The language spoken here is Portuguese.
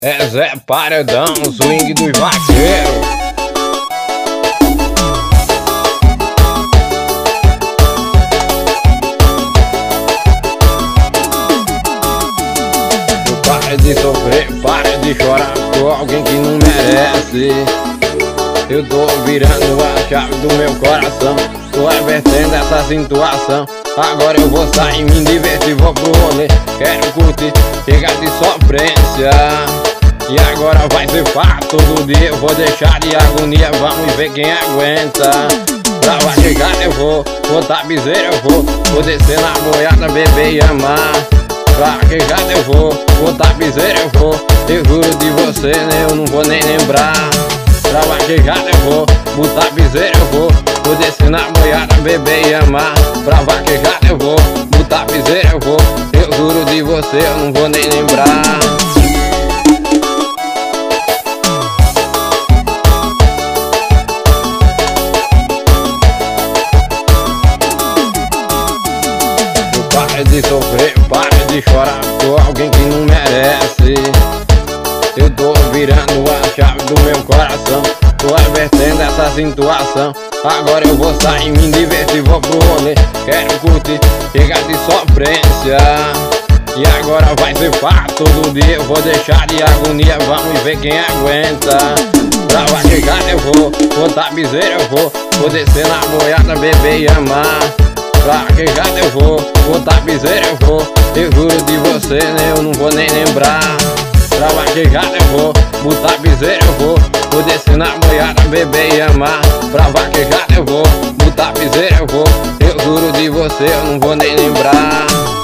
É Zé Paredão, swing dos vaqueiros. Para de sofrer, para de chorar por alguém que não merece. Eu tô virando a chave do meu coração, tô revertendo essa situação. Agora eu vou sair, me divertir, vou pro rolê. Quero curtir, chegar de sofrência. E agora vai ser fato, todo dia eu vou deixar de agonia. Vamos ver quem aguenta. Pra vaquejar eu vou tapizeira eu vou descer na boiada, beber e amar. Pra vaquejar eu vou tapizeira eu juro de você, né, eu não vou nem lembrar. Pra vaquejar eu vou tapizeira eu vou descer na boiada, beber e amar. Pra vaquejar eu vou tapizeira eu juro de você, eu não vou nem lembrar. Para de sofrer, para de chorar por alguém que não merece. Eu tô virando a chave do meu coração, tô revertendo essa situação. Agora eu vou sair, me divertir, vou pro rolê. Quero curtir, chegar de sofrência. E agora vai ser fato, todo dia eu vou deixar de agonia. Vamos ver quem aguenta. Pra vaquejar eu vou tapizeira eu vou descer na boiada, beber e amar. Pra vaquejar eu vou tapizeira eu juro de você, né, eu não vou nem lembrar. Pra vaquejar eu vou tapizeira eu vou descer na boiada, beber e amar. Pra vaquejar eu vou tapizeira eu juro de você, eu não vou nem lembrar.